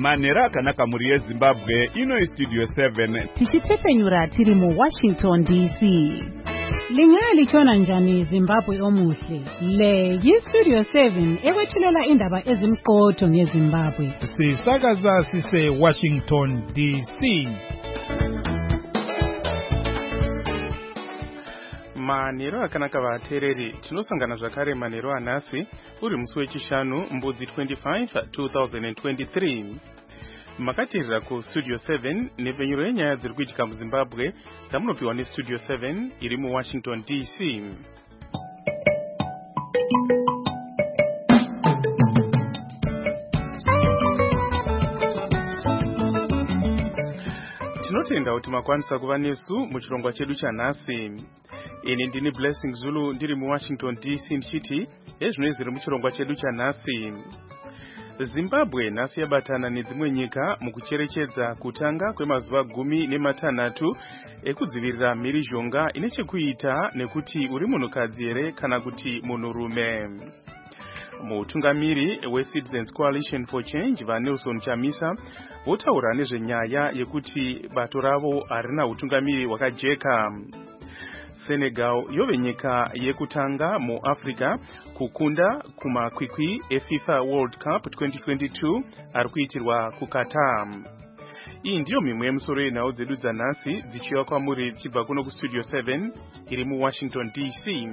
Manera akanaka muri yeZimbabwe ino Studio 7 tichipfepenyura tiri mu Washington DC. Lingaya lichona njani Zimbabwe omuhle. Le yi-Studio 7 ekwethulela indaba ezimqotho ngeZimbabwe. Sisakaza sise Washington DC. Manero akanaka vateereri, tinosangana zvakare manero anhasi uri musi wechishanu mbudzi 25 2023. Makatirira ku Studio 7 nepfenyuro yenyaya dziri kuitika muZimbabwe dzamunopiwa neStudio 7 iri muWashington DC. Tinotenda kuti makwanisa kuva nesu muchirongwa chedu chanhasi. Ini ndini Blessing Zulu ndiri muWashington DC ndichiti ezvino zviri muchirongwa chedu chanhasi. Zimbabwe nhasi yabatana nedzimwe nyika mukucherechedza kutanga kwemazuva 16 ekudzivirira mhirizhonga ine chekuita nekuti uri munhukadzi here kana kuti munhurume. Mutungamiri weCitizens Coalition for Change vaNelson Chamisa votaura nezvenyaya yekuti bato ravo harina utungamiri hwakajeka. Senegal yove nyika yekutanga muAfrica kukunda kumakwikwi eFIFA World Cup 2022 ari kuitirwa kuQatar. Iyi ndiyo mimwe yemusoro yenhau dzedu dzanhasi dzichiwa kwamuri dzichibva kuno kuStudio 7 iri muWashington DC.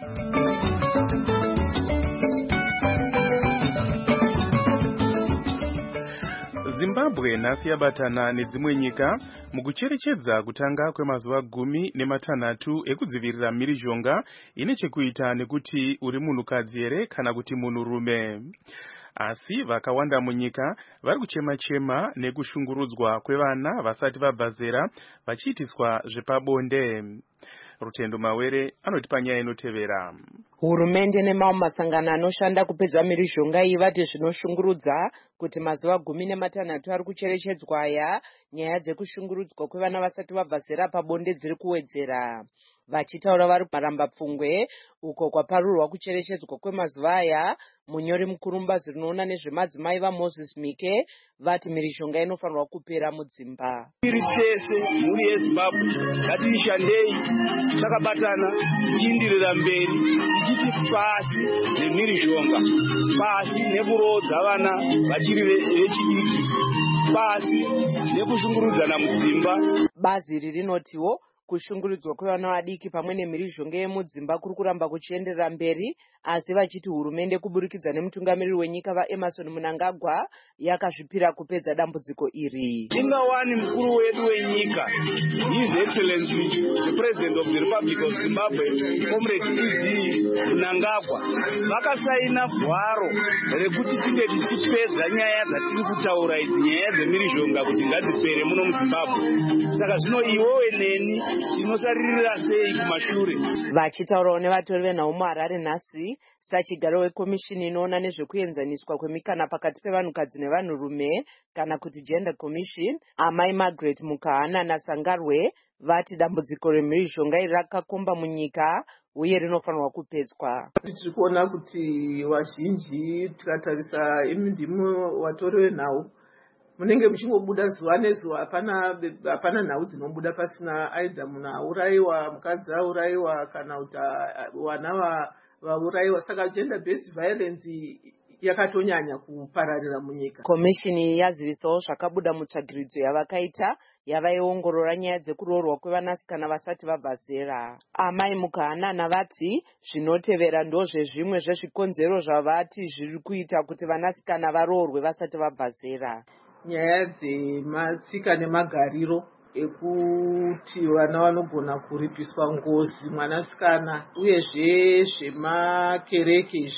Zimbabwe nhasi yabatana nedzimwe nyika mukucherechedza kutanga kwemazuva 16 ekudzivirira mhirizhonga ine chekuita nekuti uri munhukadzi here kana kuti munhurume. Asi vakawanda munyika vari kuchema-chema nekushungurudzwa kwevana vasati vabva zera vachiitiswa zvepabonde. Rutendo Mawere anotipa nyaya inotevera. Hurumende nemamwe masangano anoshanda kupedza mhirizhonga iyi vati zvinoshungurudza kuti mazuva 16 ari kucherechedzwa aya nyaya dzekushungurudzwa kwevana vasati vabva zera pabonde dziri kuwedzera. Vachitaura vari kumarambapfungwe uko kwaparurwa kucherechedzwa kwemazuva aya, munyori mukuru mubazi rinoona nezvemadzimai vaMoses Mike vati mhirizhonga inofanirwa kupera mudzimba. Tiri tese muri yeZimbabwe ngatiishandei takabatana tichiindirira mberi tichiti pasi nemhirizhonga, pasi nekurodza vana vachiri vechidiki, pasi nekushungurudzana mudzimba. Bazi iri rinotiwo kushungurudzwa kwevana vadiki pamwe nemhirizhonga yemudzimba kuri kuramba kuchienderera mberi, asi vachiti hurumende kuburikidza nemutungamiriri wenyika vaEmmerson Mnangagwa yakazvipira kupedza dambudziko iri. Ingawani mukuru wedu wenyika, His Excellency the President of the Republic of Zimbabwe, Comrade E.D. Mnangagwa, vakasaina gwaro rekuti tinge tichipedza nyaya dzatiri kutaura idzi, nyaya dzemhirizhonga kuti ngadzipere muno muZimbabwe. Saka zvino iwowe neni tinosaririra sei kumashure. Vachitaurawo nevatori venhau muHarare nhasi, sachigaro wekomishini inoona nezvekuenzaniswa kwemikana pakati pevanhukadzi nevanhurume kana kuti Gender Commission, amai Margaret Mukahana naSangarwe vati dambudziko remhirizhonga iri rakakomba munyika uye rinofanirwa kupedzwa. Tiri kuona kuti wazhinji tikatarisa imi ndimi vatori venhau munenge muchingobuda zuva nezuva, hapana nhau dzinobuda pasina aidha munhu aurayiwa, mukadzi aurayiwa kana kuti vana vaurayiwa. Saka gender based violence yakatonyanya kupararira munyika. Komishini yazivisawo zvakabuda mutsvagiridzo yavakaita yavaiongorora nyaya dzekuroorwa kwevanasikana vasati vabva zera. Amai Mukahana navati zvinotevera ndozvezvimwe zvezvikonzero zvavati zviri kuita kuti vanasikana varoorwe vasati vabva zera. Nyaya dzematsika nemagariro ekuti vana vanogona kuripiswa ngozi mwanasikana, uyezve zvemakereke.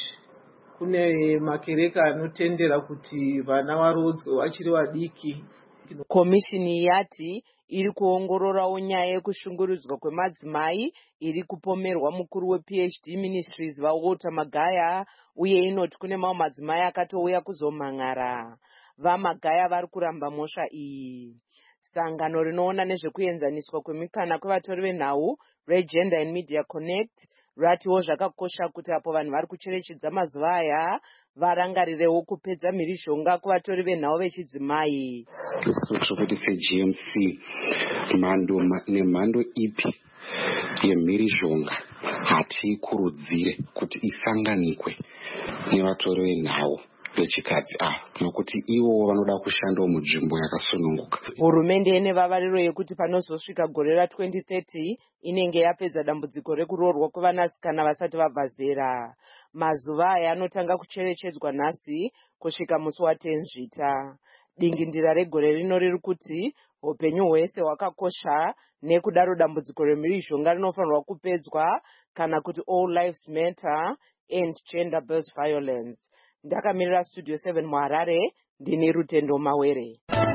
Kune makereke anotendera kuti vana varodzwe vachiri vadiki. Komishini yati iri kuongororawo nyaya yekushungurudzwa kwemadzimai iri kupomerwa mukuru wePhD Ministries vaWalter Magaya, uye inoti kune mamwe madzimai akatouya kuzomhan'ara. VaMagaya vari kuramba mhosva iyi. Sangano rinoona nezvekuenzaniswa kwemikana kwevatori venhau reGender and Media Connect ratiwo zvakakosha kuti apo vanhu vari kucherechedza mazuva aya varangarirewo kupedza mhirizhonga kuvatori venhau vechidzimai. kuti seGMC nemhando ipi yemhirizhonga hatikurudzire kuti isanganikwe nevatori venhau vechikadzi nokuti ivo vanoda kushandawo munzvimbo yakasununguka. Hurumende ine vavariro yekuti panozosvika gore ra2030 inenge yapedza dambudziko rekuroorwa kwevanasikana vasati vabva zera. Mazuva aya anotanga kucherechedzwa nhasi kusvika musi wa10 Zvita. Dingindira regore rino riri kuti upenyu hwese hwakakosha, nekudaro dambudziko remhirizhonga rinofanirwa kupedzwa, kana kuti all lives matter and gender based violence. Ndakamirira Studio 7 muHarare, ndini Rutendo Mawere.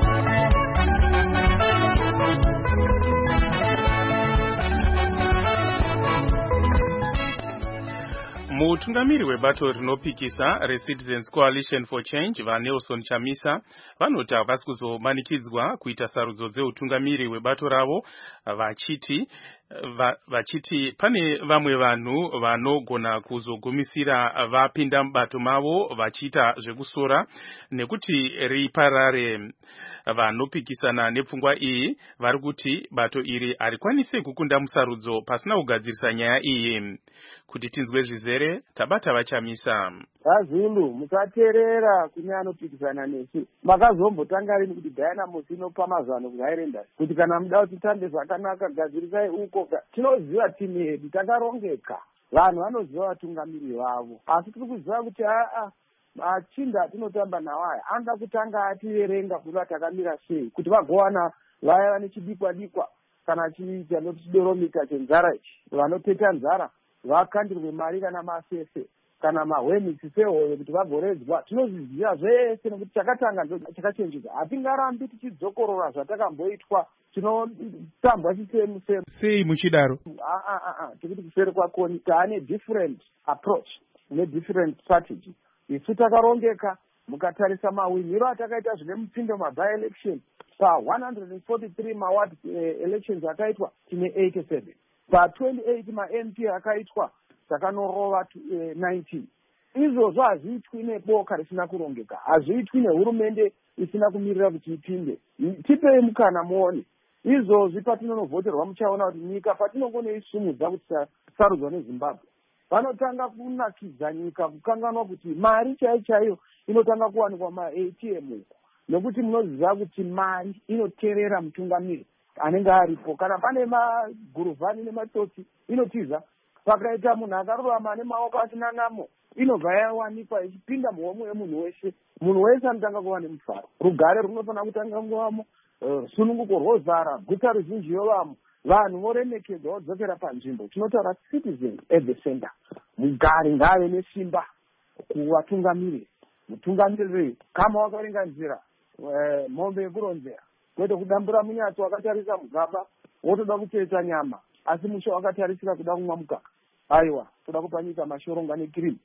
Mutungamiri webato rinopikisa reCitizens Coalition for Change vaNelson Chamisa vanoti havasi kuzomanikidzwa kuita sarudzo dzeutungamiri webato ravo, vachiti pane vamwe vanhu vanogona kuzogumisira vapinda mubato mavo vachiita zvekusora nekuti riparare. Vanopikisana nepfungwa iyi vari kuti bato iri harikwanisi kukunda musarudzo pasina kugadzirisa nyaya iyi. Kuti tinzwe zvizere, tabata vaChamisa. Zvinhu musateerera kune anopikisana nesu. Makazombotanga rini kuti Diana Musino pamazano kuHighlanders kuti kana muda kuti tambe zvakanaka gadzirisai uko. Tinoziva timu yedu takarongeka, vanhu vanoziva vatungamiri vavo, asi tiri kuziva kuti machinda atinotamba nawo aya anoda kutanga ativerenga kuti takamira sei, kuti vagowana vaya vane chidikwa-dikwa kana chichidoromita chenzara ichi, vanopeta nzara vakandirwe mari kana masese kana mahwemisi sehoyo kuti vagoredzwa. Tinozviziva zvese nekuti chakatanga ndo chakachenjika. Hatingarambi tichidzokorora zvatakamboitwa, tinotambwa chisemu sei muchidaro. Tikuti kuseri kwakoni taane different approach nedifferent strategy. Isu takarongeka, mukatarisa mawiniro atakaita zvine mupindo maby-election pa143 maward elections akaitwa tine 87, pa28 maMP akaitwa takanorova 19. Izvozvo hazviitwi neboka risina kurongeka, hazviitwi nehurumende isina kumirira kuti ipinde. Tipei mukana muone. Izvozvi patinonovhoterwa muchaona kuti nyika patinongonoisumudza kuti sarudzwa neZimbabwe, vanotanga kunakidza nyika kukanganwa kuti mari chaiyo inotanga kuwanikwa maATM uko, nekuti munoziva kuti mari inoteerera mutungamiri anenge aripo. Kana pane maguruvhani nematsotsi inotiza, pakaita munhu akarurama nemaoko asina namo inobva yawanikwa ichipinda muhomwe yemunhu wese. Munhu wese anotanga kuva nemufaro, rugare runofanira kutanga kuvamo, sununguko rwozara, guta ruzhinji yovamo, vanhu voremekedza vodzokera panzvimbo. Tinotaura citizens at the center. Mugari ngave nesimba kuvatungamiri. Mutungamiriri kama wakarenga nzira, mombe yekuronzera, kwete kudambura munyatsi wakatarisa mugaba wotoda kutsvetsa nyama, asi musho wakatarisira kuda kumwa mukaka. Aiwa, toda kupa nyika mashoronga nekirimu.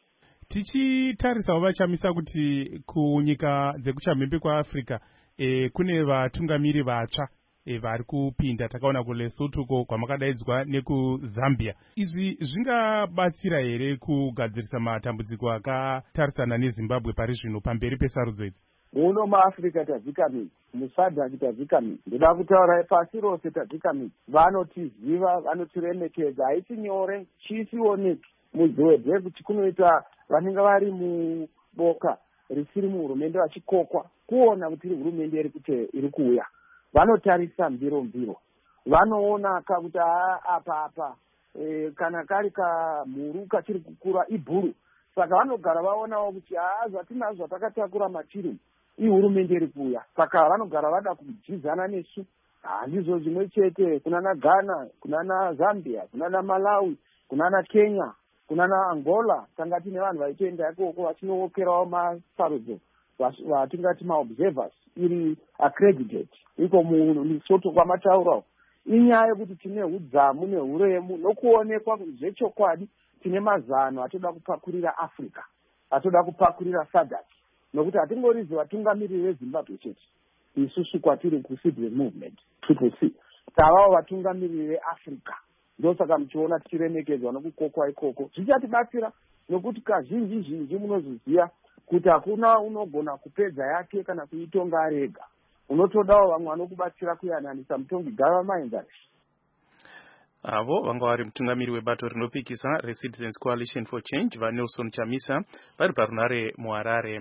Tichitarisawo vaChamisa kuti kunyika dzekuchamhembe kwaAfrica kune vatungamiri vatsva vari kupinda. Takaona kuLesotho kwamakadaidzwa nekuZambia. Izvi zvingabatsira here kugadzirisa matambudziko akatarisana neZimbabwe pari zvino pamberi pesarudzo idzi? Muno maAfrica tavhikamini, muSADC tavhikamini, ndoda kutaura pasi rose tavhikamini. Vanotiziva, vanotiremekedza, haiti nyore, chisioneki mudziwedze kuti kunoita vanenge vari muboka risiri muhurumende vachikokwa kuona kuti hurumende iri kuuya. Vanotarisa mbiro, vanoona kuti apa kana kari kamhuru kachiri kukura ibhuru, saka vanogara vaonawo kuti zvatinazvo zvatakatakura matiri ihurumende iri kuuya, saka vanogara vada kujizana nesu. Handizvo zvimwe chete, kunana Ghana, kunana Zambia, kunana Malawi, kunana Kenya, kunana Angola, tanga tine vanhu vaitoenda ikoko vachinookerawo masarudzo vatingati maobservers iri accredited iko muLesotho kwamataurawo. Inyaya yekuti tine udzamu nehuremu nokuonekwa zvechokwadi, tine mazano atoda kupakurira Africa, atoda kupakurira SADC, nokuti hatingorizi vatungamiriri veZimbabwe chete. Isusu kwatiri kuCitizen Movement CCC tavawo vatungamiriri veAfrica, ndosaka muchiona tichiremekedzwa nokukokwa ikoko. Zvichatibatsira nokuti kazhinji munozviziva kuti hakuna unogona kupedza yake kana kuitonga ari ega. Unotodawo vamwe vanokubatsira kuyananisa mutongi gavamaenzani. Avo vanga vari mutungamiri webato rinopikisa reCitizens Coalition for Change vaNelson Chamisa vari parunare muHarare.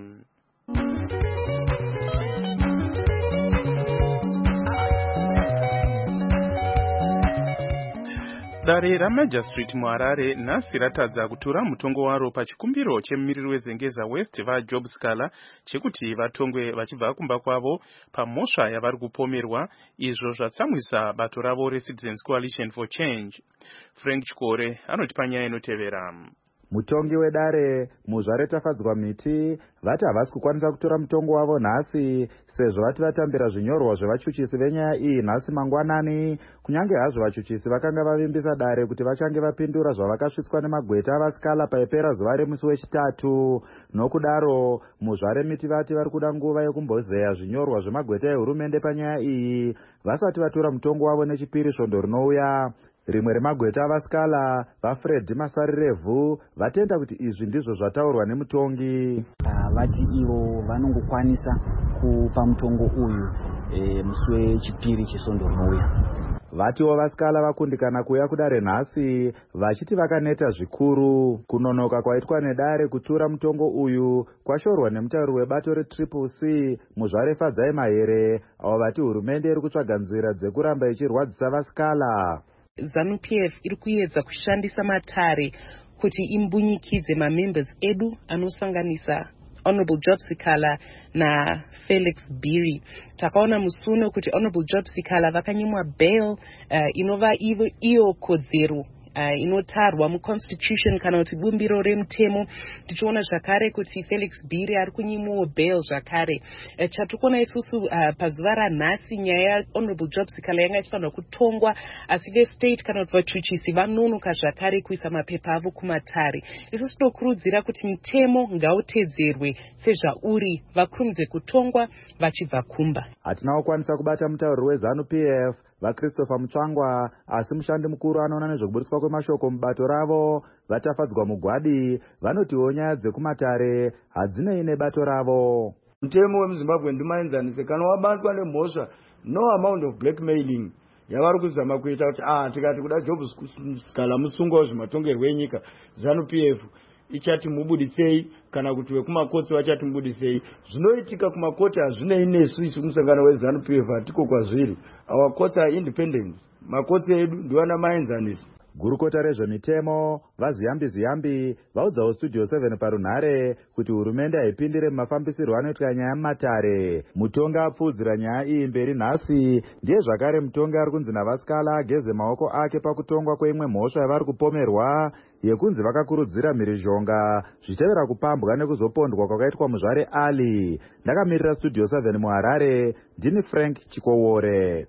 Dare raMajor Street muHarare nhasi ratadza kutura mutongo waro pachikumbiro chemumiriri weZengeza West vaJob Scala chekuti vatongwe vachibva kumba kwavo pamhosva yavari kupomerwa, izvo zvatsamwisa bato ravo reCitizens Coalition for Change. Frank Chikore anoti panyaya inotevera. Mutongi wedare muzvare tafadzwa miti vati havasi kukwanisa kutora mutongo wavo nhasi sezvo vati vatambira zvinyorwa zvevachuchisi venyaya iyi nhasi mangwanani, kunyange hazvo vachuchisi vakanga vavimbisa dare kuti vachange vapindura zvavakasvitswa nemagweta avaScala paipera zuva remusi wechitatu. Nokudaro muzvare miti vati vari kuda nguva yekumbozeya zvinyorwa zvemagweta ehurumende panyaya iyi vasati vatora mutongo wavo nechipiri svondo rinouya. Rimwe remagweta avaScala vaFred Masarirevhu vatenda kuti izvi ndizvo zvataurwa nemutongi. Vati ivo vanongokwanisa kupa mutongo uyu musi wechipiri chesvondo rinouya. Vatiwo vaScala vakundikana kuuya kudare nhasi vachiti vakaneta zvikuru. Kunonoka kwaitwa nedare kutura mutongo uyu kwashorwa nemutauri webato reCCC muzvare Fadzai Mahere, avo vati hurumende iri kutsvaga nzira dzekuramba ichirwadzisa vaScala. ZANU-PF iri kuedza kushandisa matare kuti imbunyikidze mamembers edu anosanganisa Honorable Job Sikala na Felix Biri. Takaona musuno kuti Honorable Job Sikala vakanyimwa bail inova iyo kodzero inotarwa muconstitution kana kuti bumbiro remutemo. Tichiona zvakare kuti Felix Biri ari kunyimwawo bail zvakare. Chatikona isusu pazuva ranhasi nyaya Honorable Job Sikala yanga ichifanirwa kutongwa, asi vestate kana kuti vachuchisi vanonoka zvakare kuisa mapepa avo kumatare. Isusu tinokurudzira kuti mutemo ngautedzerwe sezvauri, vakurumidze kutongwa vachibva kumba. Hatina kukwanisa kubata mutauri weZANU-PF vaChristopher Mutsvangwa, asi mushandi mukuru anoona nezvekubudiswa kwemashoko mubato ravo vatafadzwa mugwadi vanotiwo nyaya dzekumatare hadzinei nebato ravo. Mutemo wemuZimbabwe ndimaenzanise kana wabatwa nemhosva no amount of blackmailing yavari kuzama kuita kuti tikati kuda Job Scala musungwa zvimatongerwo enyika, ZANU-PF ichati mubudisei kana kuti wekumakoti vachati mubudisei. Zvinoitika kumakoti hazvinei nesu isu musangano weZANU-PF hatiko kwazviri. Our courts are independent. Makoti edu ndiwana maenzanisi. Gurukota rezvemitemo vaZiyambi vaudzawo Studio 7 parunhare kuti hurumende haipindire mumafambisirwo anoitwa nyaya mumatare. Mutongi apfuudzira nyaya iyi mberi nhasi ndiye zvakare mutongi ari kunzi navaScala ageze maoko ake pakutongwa kweimwe mhosva yavari kupomerwa yekunzi vakakurudzira mhirizhonga zvichevera kupambwa nekuzopondwa kwakaitwa muzvare Ali. Ndakamirira Studio 7 muHarare, ndini Frank Chikowore.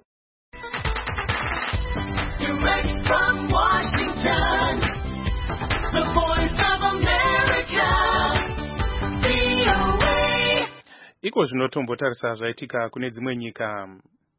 Direct from Washington, the Voice of America, VOA. Iko zvinotombotarisa zvaitika kune dzimwe nyika.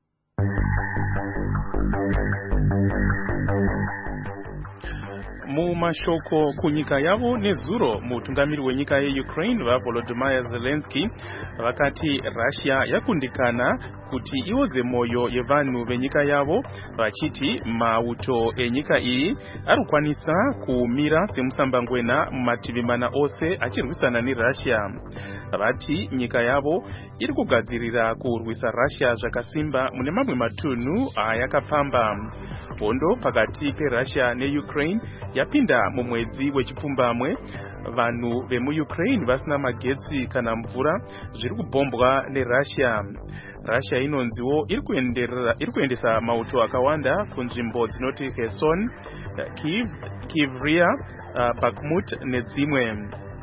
Mumashoko kunyika yavo nezuro, mutungamiri wenyika yeUkraine vaVolodymyr Zelensky vakati Russia yakundikana kuti iwodze moyo yevanhu venyika yavo, vachiti mauto enyika iyi arikwanisa kumira semusambangwena mumativi mana ose achirwisana neRussia. Vati nyika yavo iri kugadzirira kurwisa Russia zvakasimba mune mamwe matunhu ayakapamba. Hondo pakati peRussia neUkraine yapinda mumwedzi wechipfumbamwe. Vanhu vemuUkraine vasina magetsi kana mvura zviri kubhombwa neRussia. Russia inonziwo iri kuendesa mauto akawanda kunzvimbo dzinoti Kherson, Kyiv, Bakhmut nedzimwe.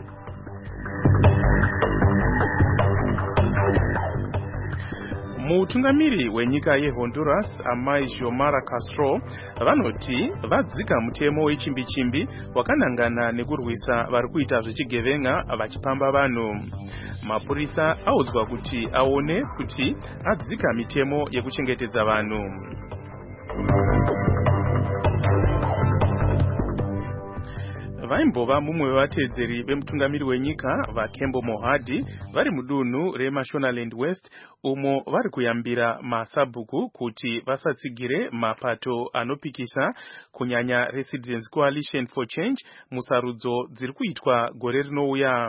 Mutungamiri wenyika yeHonduras Amai Xiomara Castro vanoti vadzika mutemo wechimbi-chimbi wakanangana nekurwisa vari kuita zvechigevenga vachipamba vanhu. Mapurisa audzwa kuti aone kuti adzika mitemo yekuchengetedza vanhu. vaimbova mumwe wevatedzeri vemutungamiri wenyika vaKembo Mohadi vari mudunhu reMashonaland West umo vari kuyambira masabhuku kuti vasatsigire mapato anopikisa kunyanya reCitizens Coalition for Change musarudzo dziri kuitwa gore rinouya.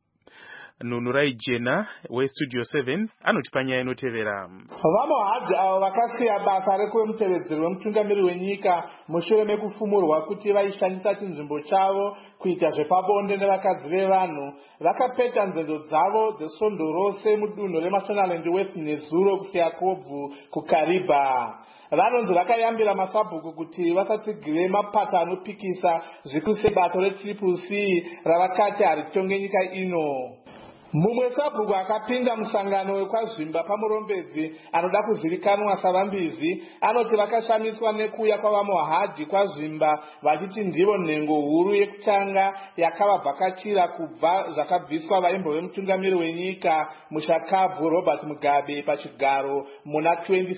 Nunurai Jena weStudio 7 anoti panyaya inotevera. VaMohadi avo vakasiya basa rekuve mutevedzeri wemutungamiri wenyika mushure mekufumurwa kuti vaishandisa chinzvimbo chavo kuita zvepabonde nevakadzi vevanhu vakapeta nzendo dzavo dzesvondo rose mudunhu reMashonaland West nezuro kusiya kobvu kuKariba. Vanonzi vakayambira masabhuku kuti vasatsigire mapato anopikisa zvikuru sebato reCCC ravakati haritonge nyika ino. Mumwe sabhuku akapinda musangano wekwazvimba pamurombedzi anoda kuzivikanwa savambizi anoti vakashamiswa nekuuya kwavaMohadi kwazvimba vachiti ndivo nhengo huru yekutanga yakavavhakachira kubva zvakabviswa vaimbo vemutungamiri wenyika mushakabvu Robert Mugabe pachigaro muna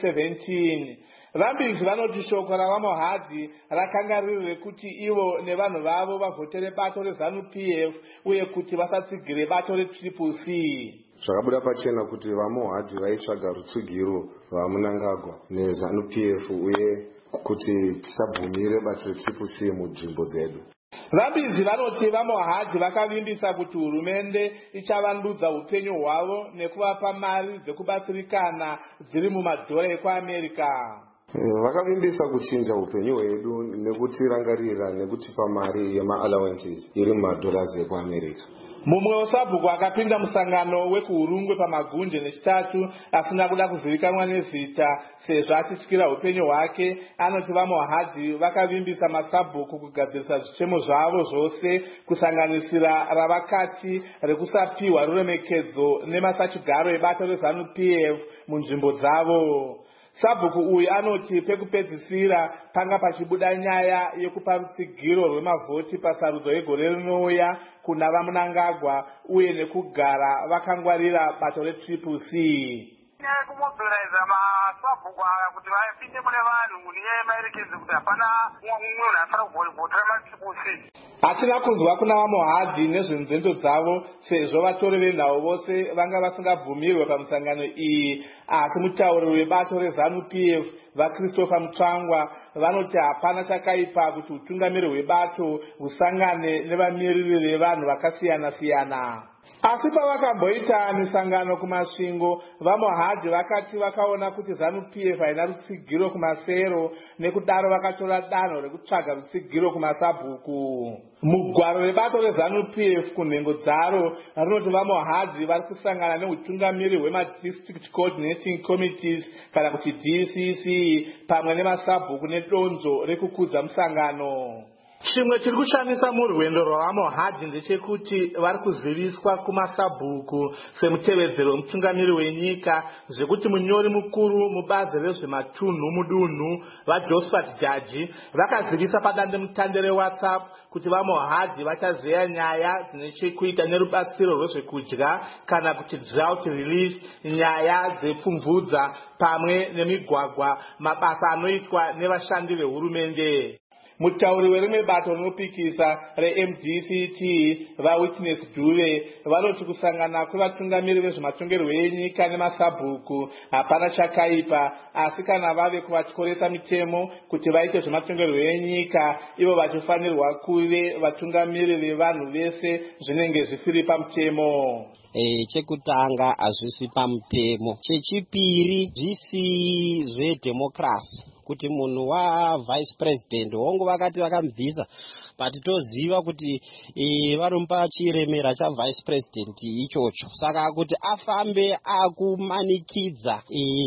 2017. Vambizi vanoti shoko ravaMohadi rakanga riri rekuti ivo nevanhu vavo vavhotere bato reZANU-PF uye kuti vasatsigire bato reCCC. Zvakabuda pachena kuti vaMohadi vaitsvaga rutsugiro rwaMnangagwa neZANU-PF uye kuti tisabvumire bato reCCC munzvimbo dzedu. Vambizi vanoti vaMohadi vakavimbisa kuti hurumende ichavandudza upenyu hwavo nekuvapa mari dzekubatsirikana dziri mumadhora ekuAmerica. Vakavimbisa kuchinja upenyu hwedu nekutirangarira nekutipa mari yema-allowances iri mumadolars ekuAmerica. Mumwe wesabhuku akapinda musangano wekuhurungwe pamagunje nechitatu asina kuda kuzivikanwa nezita sezvo achityira upenyu hwake anoti vaMohadi vakavimbisa masabhuku kugadzirisa zvichemo zvavo zvose kusanganisira ravakati rekusapiwa ruremekedzo nemasachigaro ebato reZANU-PF munzvimbo dzavo. Sabhuku uyu anoti pekupedzisira panga pachibuda nyaya yekupa rutsigiro rwemavhoti pasarudzo yegore rinouya kuna vaMnangagwa uye nekugara vakangwarira bato reCCC. Kumobiliza masabhuku aya kuti vapinde mune vanhu nemaerekedzo kuti hapana mumwe munhu afana kuvhotera maCCC. Hatina kunzwa kuna vaMohadi nezvenzendo dzavo sezvo vatori venhau vose vanga vasingabvumirwe pamusangano iyi, asi mutauri webato reZANU-PF vaChristopher Mutsvangwa vanoti hapana chakaipa kuti utungamiri hwebato husangane nevamiriri vevanhu vakasiyana-siyana. Asi pavakamboita misangano kumasvingo, vaMohadi vakati vakaona kuti ZANU-PF haina rutsigiro kumasero nekudaro vakatora danho rekutsvaga rutsigiro kumasabhuku. Mugwaro rebato reZANU-PF kunhengo dzaro rinoti vaMohadi vari kusangana neutungamiri hwema-District Coordinating Committees kana kuti DCC pamwe nemasabhuku nedonzo rekukudza musangano. Chimwe chiri kushamisa murwendo rwavaMohadi ndechekuti vari kuziviswa kumasabhuku semutevedzeri wemutungamiri wenyika zvekuti munyori mukuru mubazi rezvematunhu mudunhu vaJosephat Jaji vakazivisa padandemutande reWhatsApp kuti vaMohadi vachazeya nyaya dzine chekuita nerubatsiro rwezvekudya kana kuti drought relief, nyaya dzepfumvudza pamwe nemigwagwa, mabasa anoitwa nevashandi vehurumende. Mutauri werimwe bato rinopikisa reMDCT vaWitness Dube vanoti kusangana kwevatungamiri vezvematongerwo enyika nemasabhuku hapana chakaipa, asi kana vave kuvatyoresa mitemo kuti vaite zvematongerwo enyika ivo vachifanirwa kuve vatungamiri vevanhu vese zvinenge zvisiri pamutemo. Chekutanga hazvisi pamutemo, chechipiri zvisi zvedhemokrasi kuti munhu wavice president hongu vakati vakamubvisa but toziva kuti varomupa chiremera chavice president ichocho, saka kuti afambe akumanikidza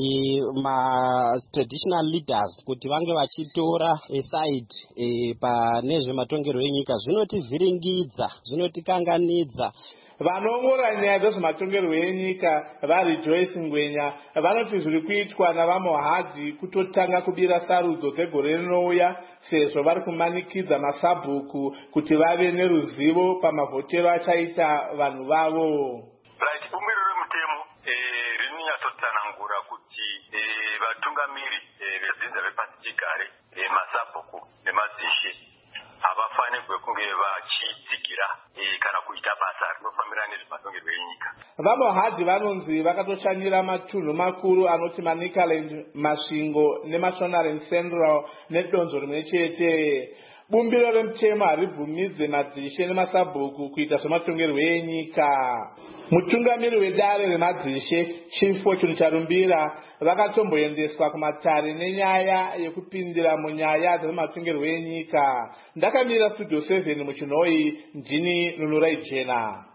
ma-traditional leaders kuti vange vachitora side pane zvematongerwo enyika zvinotivhiringidza, zvinotikanganidza. Vanongora nyaya dzezvematongerwo enyika vaRejoice Ngwenya vanoti zviri kuitwa navaMohadi kutotanga kubira sarudzo dzegore rinouya sezvo vari kumanikidza masabhuku kuti vave neruzivo pamavhotero achaita vanhu vavo. Bumbiro remutemo rinonyatsotanangura kuti vatungamiri vezvinza vepasi chigare masabhuku nemazishe havafanirwe kunge vachitsigira kana kuita basa rinofambirana nezvematongerwo enyika. VaMohaji vanonzi vakatoshanyira matunhu makuru anoti Manicaland, Masvingo neMashonaland Central nedonzvo rimwe chete. Bumbiro remutemo haribvumidze madzishe nemasabhuku kuita zvematongerwo enyika. Mutungamiri wedare remadzishe Chief Fortune Charumbira vakatomboendeswa kumatare nenyaya yekupindira munyaya dzematongerwo enyika. Ndakamira Studio 7 muChinoi, ndini Nunurai Jena.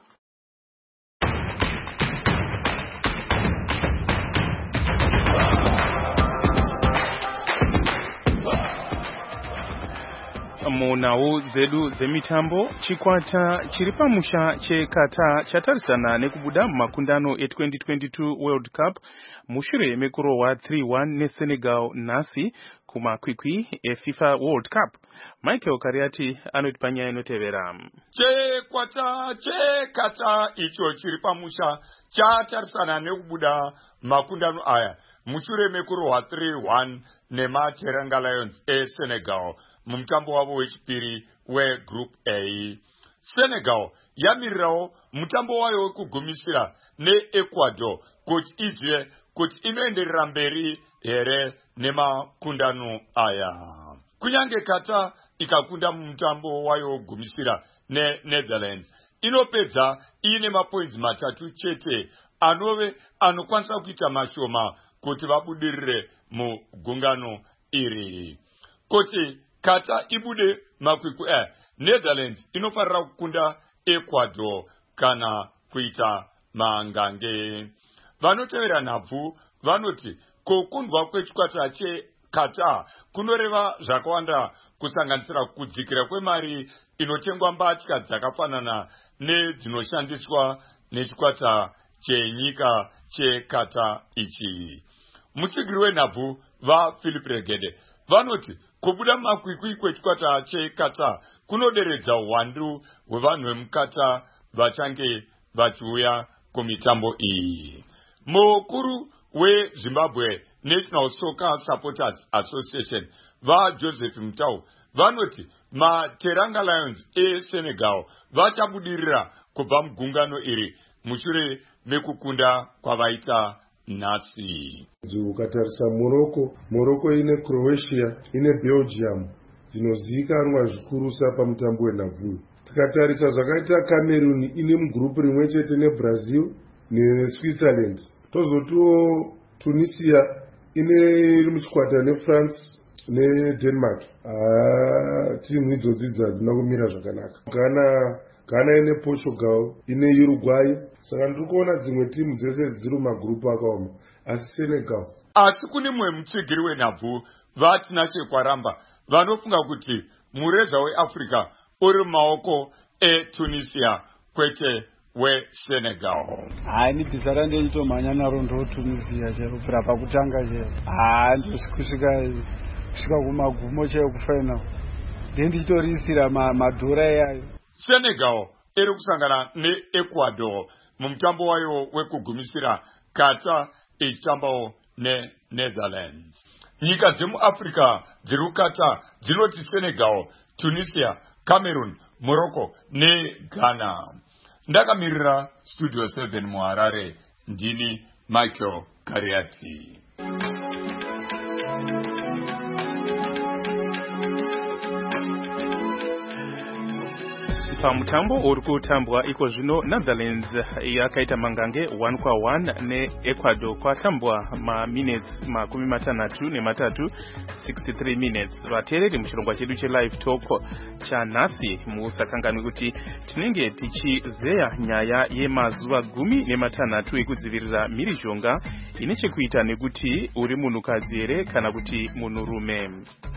Munhau dzedu dzemitambo, chikwata chiri pamusha cheKatar chatarisana nekubuda mumakundano e2022 World Cup mushure mekurohwa 3-1 neSenegal nhasi kumakwikwi eFIFA World Cup. Michael Kariati anoti panyaya inotevera. Chikwata cheKatar icho chiri pamusha chatarisana nekubuda makundano aya mushure mekurohwa 3-1 nemaTeranga Lions eSenegal mumutambo wavo wechipiri weGroup A. Senegal yamirirawo mutambo wayo wekugumisira neEcuador kuti izwe kuti inoenderera mberi here nemakundano aya. Kunyange Qatar ikakunda mumutambo wayo wokugumisira neNetherlands, inopedza ine mapoints matatu chete anove anokwanisa kuita mashoma kuti vabudirire mugungano iri. Kuti Qatar ibude makwikwi Netherlands inofarira kukunda Ecuador kana kuita mangange. Vanotevera nhabvu vanoti kukundwa kwechikwata cheQatar kunoreva zvakawanda kusanganisira kudzikira kwemari inotengwa mbatya dzakafanana nedzinoshandiswa nechikwata chenyika cheQatar ichi. Mutsigiri wenhabvu vaPhilip Regede vanoti kubuda makwikwi kwechikwata cheQatar kunoderedza uwandu hwevanhu vemuQatar vachange vachiuya kumitambo iyi. Mukuru weZimbabwe National Soccer Supporters Association vaJoseph Mutau vanoti maTeranga Lions eSenegal vachabudirira kubva mugungano iri mushure mekukunda kwavaita nhasi. Ukatarisa Morocco ine Croatia ine Belgium dzinozivikanwa zvikurusa pamutambo wenhabvu. Tikatarisa zvakaita Cameroon ine mugrupu rimwe chete neBrazil neSwitzerland. Tozotiwo Tunisia iri muchikwata neFrance neDenmark. Timu idzodzi dzadzina kumira zvakanaka. Ghana ine Portugal ine Uruguay. Saka ndiri kuona dzimwe timu dzese dziri mumagrupu akaoma, asi Senegal. Asi kune mumwe mutsigiri wenhabvu vaTinashe Kwaramba vanofunga kuti mureza weAfrica uri mumaoko eTunisia kwete weSenegal. Ni bhiza randichitomhanya naro ndoTunisia chero kubvira pakutanga chero. Ndosvika kumagumo chero kufainal. Ndichitoriisira madhora yayo. Senegal iri kusangana neEcuador mumutambo wayo wekugumisira, Qatar ichitambawo neNetherlands. Nyika dzemuAfrica dziri kuQatar dzinoti Senegal, Tunisia, Cameroon, Morocco neGhana. Ndakamirira Studio 7 muHarare, ndini Michael Kariati. Pamutambo uri kutambwa iko zvino, Netherlands yakaita mangange 1-1 neEcuador kwatambwa maminutes 63, 63 minutes. Vateereri muchirongwa chedu chelive talk chanhasi musakanganwe kuti tinenge tichizeya nyaya yemazuva 16 ekudzivirira mhirizhonga ine chekuita nekuti uri munhukadzi here kana kuti munhurume.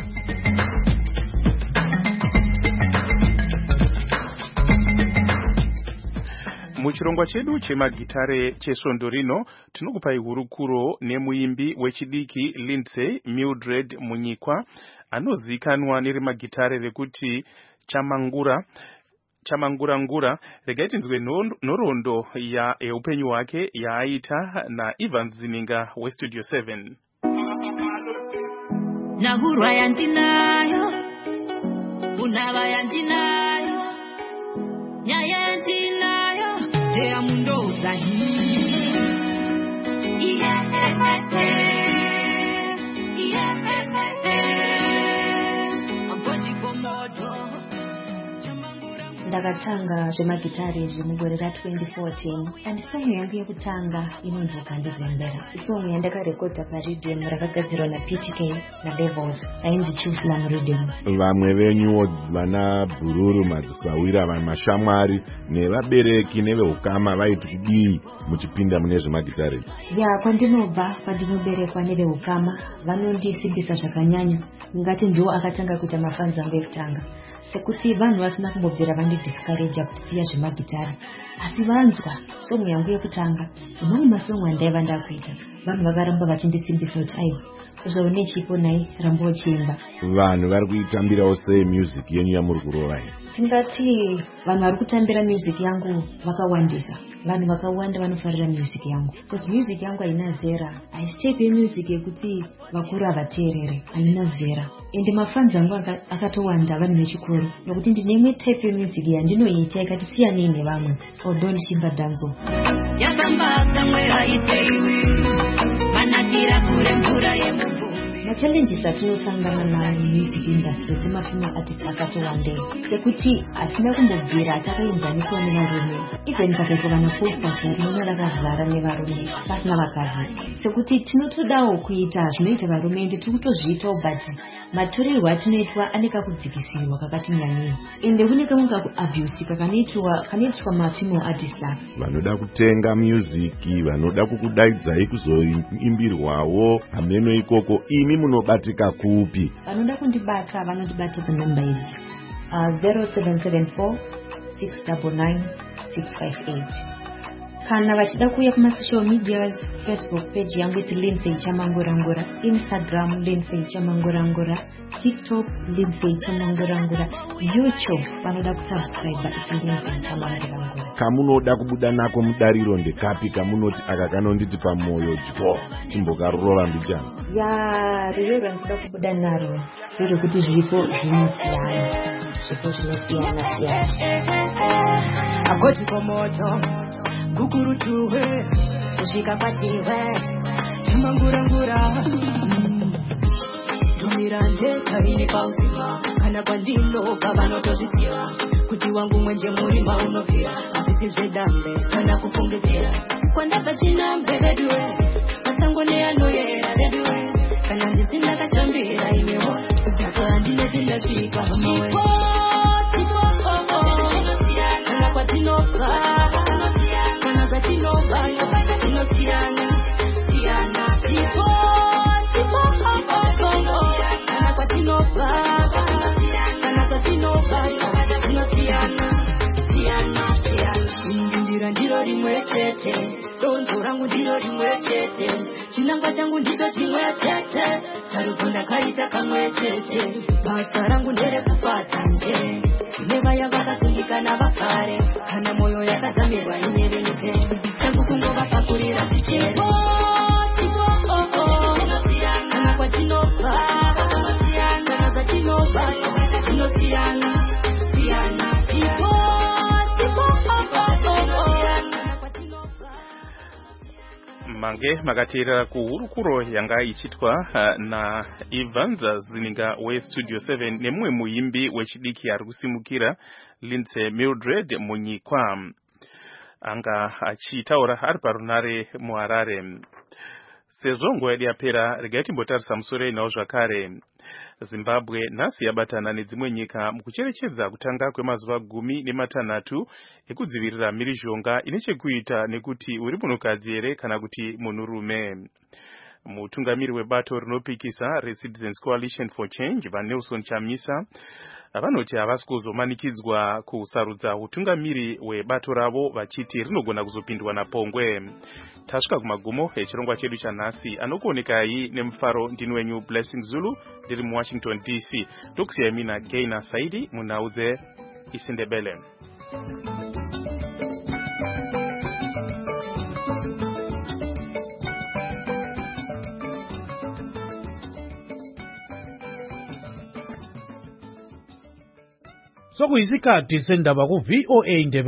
Muchirongwa chedu chemagitare chesvondo rino tinokupai hurukuro nemuimbi wechidiki Lindsay Mildred Munyikwa anozikanwa nerimagitare rekuti chamangura. Regai tinzwe nhoroondo yeupenyu hwake yaaita naIvan Zininga weStudio 7. Nahurwa yandinayo, unava yandinayo, mundoza ndakatanga zvemagitari zvemugore ra2014 and song yangu yekutanga inonzi ukandizembera. Song yandakarekodha paRhythm rakagadzirwa naPTK naLevels ainzi Chilslam Rhythm. Vamwe venyuwo vana Bhururu Madzisawira vamashamwari nevabereki nevehukama vaiti kudii muchipinda mune zvemagitari? Kwandinobva kwandinoberekwa nevehukama vanondisimbisa zvakanyanya. Ngati ndiwo akatanga kuita mafanzi angu ekutanga, sekuti vanhu vasina kumbobvira vandidiscourage kuti siya zvemagitari, asi vanzwa songo yangu yekutanga imwe masongo andaiva ndakuita, vanhu vakaramba vachindisimbisa kuti aiwa uzoone chipo nai ramba uchiimba. Vanhu vari kuitambirawo sei music yenyu yamuri kurova? Tingati vanhu vari kutambira music yangu vakawandisa. Vanhu vakawanda vanofarira music yangu because music yangu haina zera. Haisitepe music yekuti vakuru havateerere, haina zera. Ende mafans angu akatowanda vanhu vechikuru nokuti ndine imwe type yemusic yandinoita ikati siyanei nevamwe. Although ndichimba danzo machallenges atinosangana nayo music industry semafemale artists akatowandei sekuti hatina kumbobvira takainzaniswa nevarume. Even pakaitwa kana posters varume rakazara nevarume pasina vakadzi, sekuti tinotodawo kuita zvinoita varume ende tiri kutozviitawo but matorerwa atinoitwa ane kakudzikisirwa kakati nyanyei ende kune kamwe kakuabhusika kanoitwa mafemale artists aka. Vanoda kutenga music, vanoda kukudaidzai kuzoimbirwawo hameno ikoko, imi munobatika kupi? Vanoda kundibata vanondibata panumber idzi 0774 699 658. Kana vachida kuuya kumasocial medias, Facebook page yangu iti Lindsay Chamangurangura, Instagram Lindsay Chamangurangura, TikTok Lindsay Chamangurangura, YouTube vanoda kusubscribe iti Lindsay Chamangurangura. Kamunoda kubuda nako mudariro ndekapi kamunoti aka kanonditi pamoyo dyo timbokarurova mbichana? Riro randinoda kubuda naro riri kuti zvipo zvinosiyana, zvipo zvinosiyana. Agoti komoto gukurutuwe kusvika patiwe chamangurangura dumira ndeka ine pauzima kana kwandinoka vanotozviziva kuti wangu mwenje murima unobvira asisi zvedambe kana kupongedzera kwandabva chinambe reduwe masango neanoyera reduwe kana ndisina kashambira inewo dzaka handine tindasvika mawe kana kwatinobva ndiro rimwe chete, donzo rangu ndiro rimwe chete, chinangwa changu ndicho chimwe chete, sarudzo ndakaita kamwe chete, basa rangu nderekufata nje, nevaya vakasungikana vakare, kana moyo yakazamirwa inevenike, changu kungovapakurira zvichene. Kana kwatinobva, kana zvatinobva, zvinosiyana, siyana, mange makateerera kuhurukuro yanga ichitwa na Ivanza Zininga weStudio 7 nemumwe muimbi wechidiki ari kusimukira Lindsay Mildred Munyikwa anga achitaura ari parunare muHarare. Sezvo nguva yedu yapera, regai timbotarisa musoro inawo zvakare. Zimbabwe nhasi yabatana nedzimwe nyika mukucherechedza kutanga kwemazuva 16 ekudzivirira mhirizhonga ine chekuita nekuti uri munhukadzi here kana kuti munhurume. Mutungamiri webato rinopikisa reCitizens Coalition for Change vaNelson Chamisa vanoti havasi kuzomanikidzwa kusarudza utungamiri webato ravo vachiti rinogona kuzopindwa napongwe. Tasvika kumagumo echirongwa chedu chanhasi, anokuonekai nemufaro ndini wenyu Blessing Zulu ndiri muWashington DC. Tokusiyai mina Gaina Saidi munhau dzeIsindebele. Sokuyisikhathi sendaba ku VOA Indebe.